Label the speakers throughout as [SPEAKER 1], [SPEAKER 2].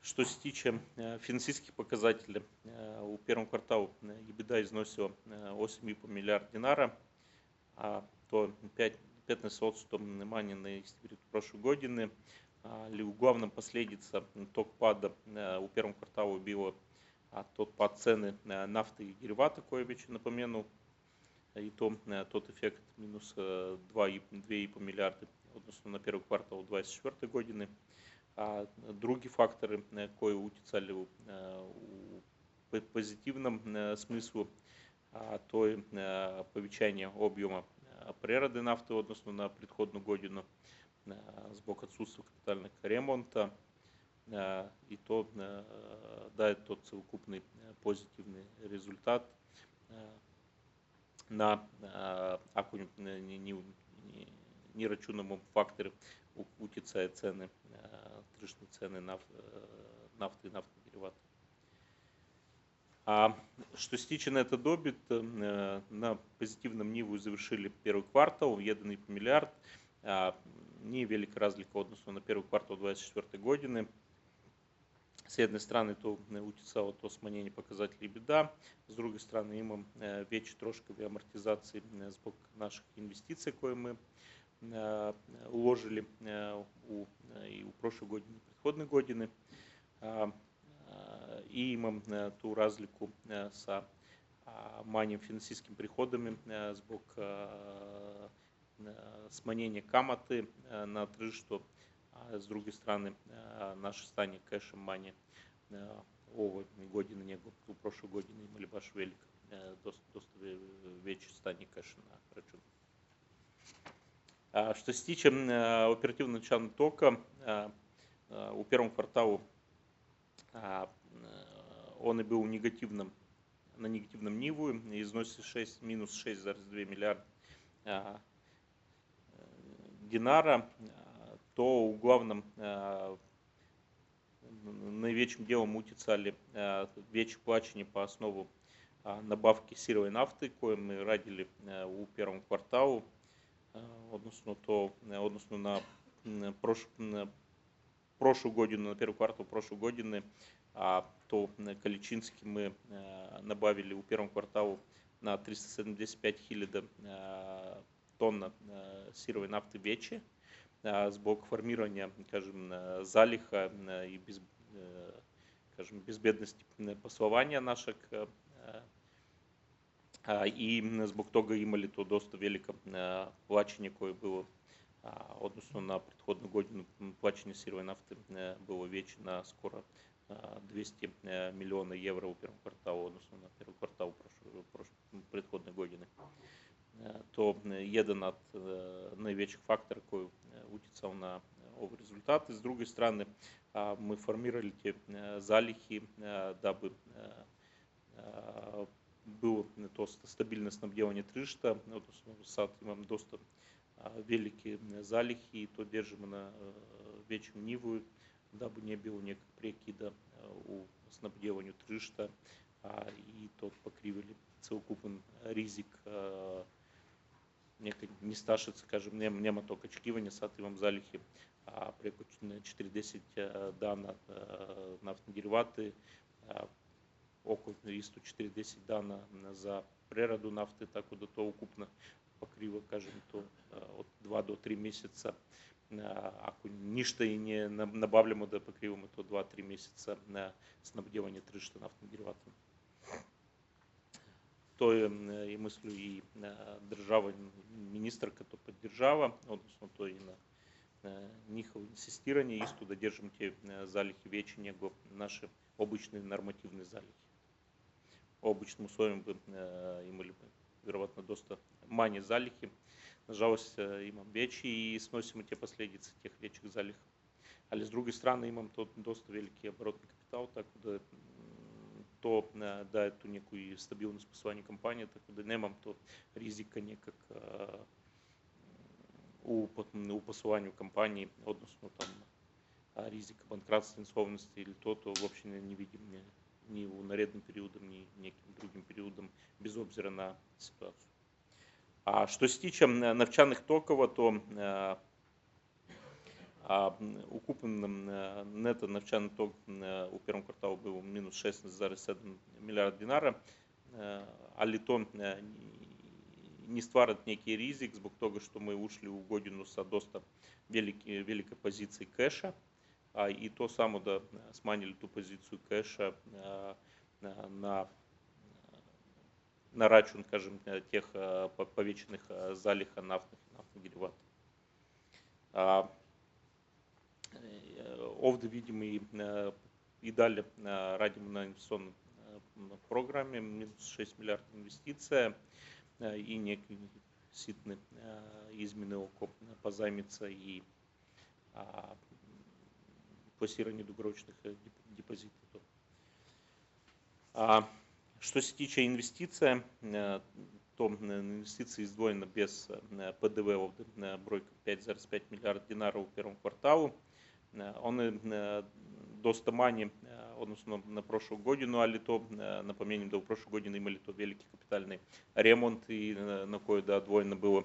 [SPEAKER 1] Что се тиче фінансійських показателів, у першому кварталі EBITDA износила 8,5 мільярд динара, а то 15% мanje на прошлой годины. У главном последица ток пада у первом кварталу било тот пад цены нафты и дериваты, кое вече напоменул, и тот эффект минус 2,5 мільярди odnosno на первый квартал 2024 godine. A drugi faktori koji utjecali u pozitivnom smislu, to je povećanje objema prerade nafte odnosno na prethodnu godinu zbog odsustva kapitalnog remonta i to daje to celokupni pozitivni rezultat na, ako не računamo faktore utjecaja cene, tržišne cene nafte i naftnih derivata. А что се тиче нетто добит, на позитивном ниву завершили первый квартал, 1,5 мільярд, не велика разлика odnosno на первый квартал 2024 godine. С jedne strane to utjecalo to smanjenje pokazatelja EBITDA, s druge strane imam veći troškovi amortizacije zbog naših investicija koje mi uložili i u prošloj godini i prethodne godine. I imam tu razliku sa manjim financijskim prihodima zbog smanjenja kamate na tržištu, a s druge strane naše stanje keša manje ove godine nego u prošloj godini imali baš veliko, dosta veće stanje keša na računu. Что се тиче оперативного начала тока, у первом кварталу он и был на негативном ниву, износит минус 6,2 мільярд динара, то у главном наивечим делом утицали вече плачение по основу набавки сировой нафты, кое мы радили у первом кварталу, odnosno na prošlu godinu, na первый квартал прошлой годины, то количински мы набавили у первом кварталу на 375,000 тонн сировой нафты вече, zbog формирования, скажем, залиха и безбедности poslovanja našeg. I zbog toga imali to dosta veliko plaćanje koje je bilo, odnosno na prethodnu godinu plaćanje sirove nafte bilo veće na skoro 200 miliona evra u prvom kvartalu, odnosno na prvi kvartal prethodne godine. To je jedan od najvećih faktora koji je utjecao na ove rezultate. S druge strane, mi formirali te zalihi da bi bilo to stabilno snabdjevanje tržišta, odnosno sad imam dosta velike zalihi i to držimo na većem nivu da bi ne bilo nekog prekida u snabdjevanju tržišta i to pokrivili celokupan rizik neka nestašica, kažem, nema tog očekivanja, sad imam zalihe preko 40 dana naftne derivate, oko isto 40 dana za preradu nafte, tako da to ukupno pokriva, kažem, to od 2 do 3 mjeseca. Ako ništa i ne nabavljamo da pokrivamo to 2-3 mjeseca na snabdjevanje tržišta naftnim derivatima. To je, i mislim, i država, ministarka to podržava, odnosno to je na njihovo insistiranje isto da držimo te zalihe veće nego naše obične normativne zalihe. Običnim условием bi imali vjerovatno dosta manje zalihe. Nažalost, imam veći i snosimo te posljedice tih većih zaliha. Ali s druge strane imam to dosta veliki obrotni kapital, tako da to daje tu neku i stabilnost poslovanja kompanije, tako da nemam to rizika nekak u poslovanju kompanije, odnosno tam rizika bankrotstva, insolventnosti ili to uopće ne vidim ni u narednim periodom, ni nekim drugim periodom, bez obzira na situaciju. A što se tiče novčanih tokova, to Укупленим нето навчальний ток у першому кварталу був мінус 16,7 мільярд динара, але то не створить некий ризик, з боку того, що ми ушли у годину з доста великої позиції кеша, і то само да сманили ту позицію кеша на рачун, скажем, тех повеченных залих нафтных дериватов. ОВД, видимо, и далее радим на инвестиционной программе, минус 6 миллиардов инвестиций, и некий ситный измены окоп позаймиться и пласирование долгосрочных депозитов. Что се тиче инвестиция, то инвестиции издвоено без ПДВ, бройка 5,5 миллиарда динаров в первом кварталу. Вони доста манji, odnosno na prošlu godinu, ali to napominjem da u prošlu godinu imali to veliki kapitalni remont i na kojoj da odvojeno bilo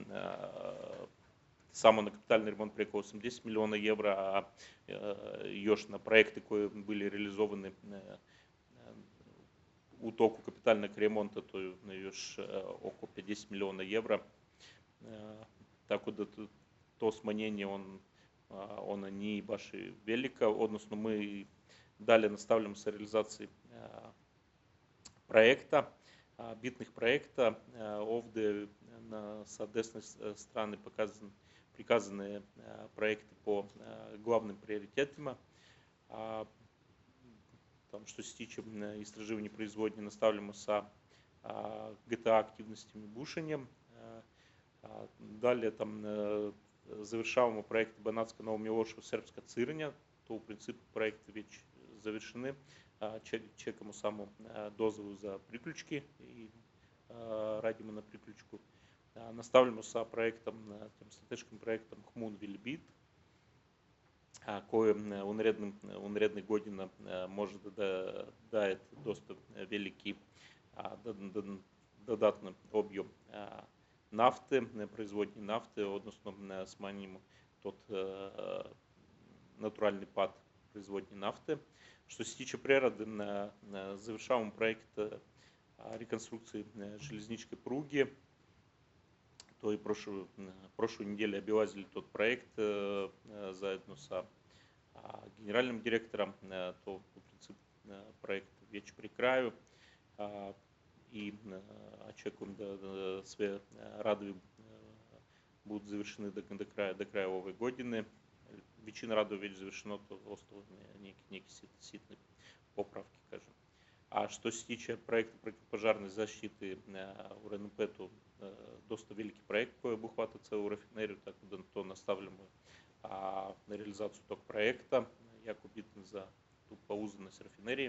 [SPEAKER 1] samo na kapitalni remont preko 80 miliona evra, a još na projekte koji bili realizovani u toku kapitalnog remonta, to je još oko 50 miliona evra. Tako da to smanjenje ona nije baš i velika, odnosno mi dalje nastavljamo sa realizacijom projekta, bitnih projekta. Ovdje sa desne strane prikazane projekte po glavnim prioritetima. Там, что се тиче istraživanja proizvodnje, nastavljamo sa GTA активностями бушенjem. Далее там завершавamo проект Банатска Нова Милошева Сербска Цирня. То, в принципе, проекты вeć завершены. Чекamo само дозволу за приключки и радимо на приключку. Наставljamo sa projektom, тем стратeškim projektom Hmun Velebit, koji u narednih godina može da daje dosta veliki dodatni objem nafte, proizvodnje nafte, odnosno smanjimo tот натуральный пад производни нафты. Что се тиче прерады, завершавamo проект реконструкции железнической пруги. То и прошлую неделю обилазили тот проект заедно с генеральным директором. То, в принципе, проект вeć при краю. И очекуем да sve радови будут завершены до края овой годины. Većina radova već završeno, to ostalo neki sitne popravke, kažem. A što se tiče projekta противопожарной защиты u РНП, доста велики проект koji obuhvata celu rafineriju, tako da to nastavljamo na realizaciju tog projekta, jako bitno za tu pouzdanost rafinerije.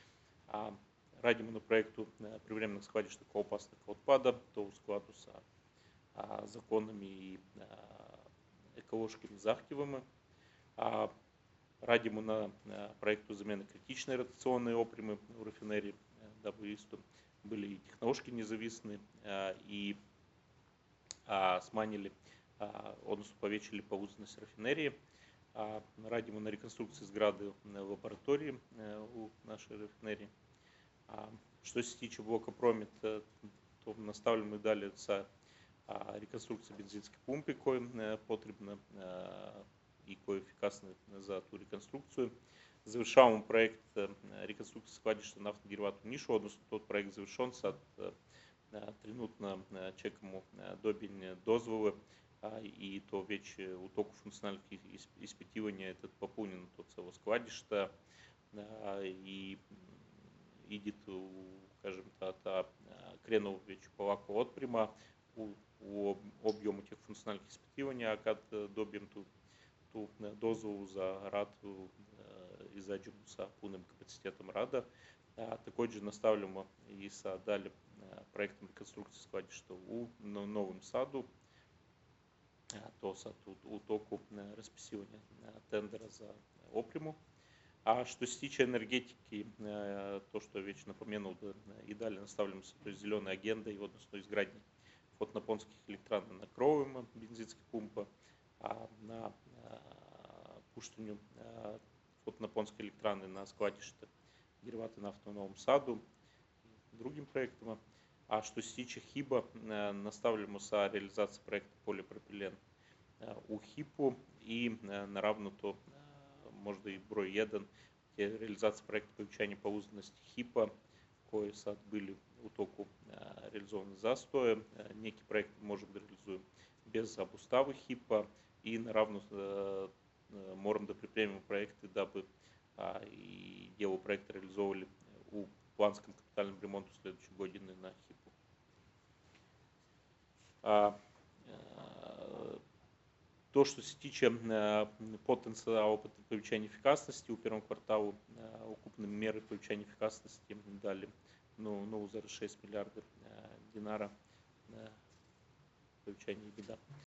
[SPEAKER 1] Radimo na projektu privremenog skladišta opasnog otpada, to u skladu sa законами и екологічними zahtjevima. Radimo na projektu zamjene kritične rotaционной opreme u rafineriji, da bi isto bili i tehnološki nezavisni i smanjili, odnosno povećali pouzdanost rafinerije. Radimo na rekonstrukciji zgrade laboratorije u našoj rafineriji. Što se tiče bloka Promet, to nastavljamo i dalje sa rekonstrukcijom benzinske pumpe koja je potrebna i koja je efikasna za tu rekonstrukciju. Završavamo projekt rekonstrukcije skladišta naftnih derivata u Nišu, odnosno tот projekt završen, sad trenutno čekamo dobivanje dozvole i to već u toku funkcionalnih ispitivanja je popunjeno to celo skladište i ide tu, kažem, krenuo već polako otprima u objemu tih funkcionalnih ispitivanja, a kad dobijem tu dozvolu za rad, izađemo sa punim kapacitetom rada. Također nastavljamo i sa dalje projektom rekonstrukcije skladišta u Novom Sadu. To sad u toku raspisivanja tendera za opremu. A što se tiče energetike, to što je već napomenuo, da i dalje nastavljamo sa toj zelenoj agendой, odnosno izgradnji fotonaponskih elektrana na krovovima benzinskih pumpa, na пуштанju фотонапонской электраны на складиšte Derivati nafte u Novom Sadu i drugim projektima. A što se tiče HIB-a, nastavljamo sa realizacijom projekta polipropilен u HIP-u i naravno to možda i broj 1 je realizacija projekta povećanja pouzdanosti HIP-a koji sad bili u toku realizovane zastoje. Neki projekti možemo da realizujemo bez obustave HIP-a i naravno moram da pripremimo projekte da bi i dijelu projekta realizovali u planskom kapitalnom remontu sljedeće godine na HIP-u. To što se tiče potencijala opet povećanja efikasnosti, u prvom kvartalu ukupne mjere povećanja efikasnosti dali 0,6 milijarde dinara povećanje EBITDA.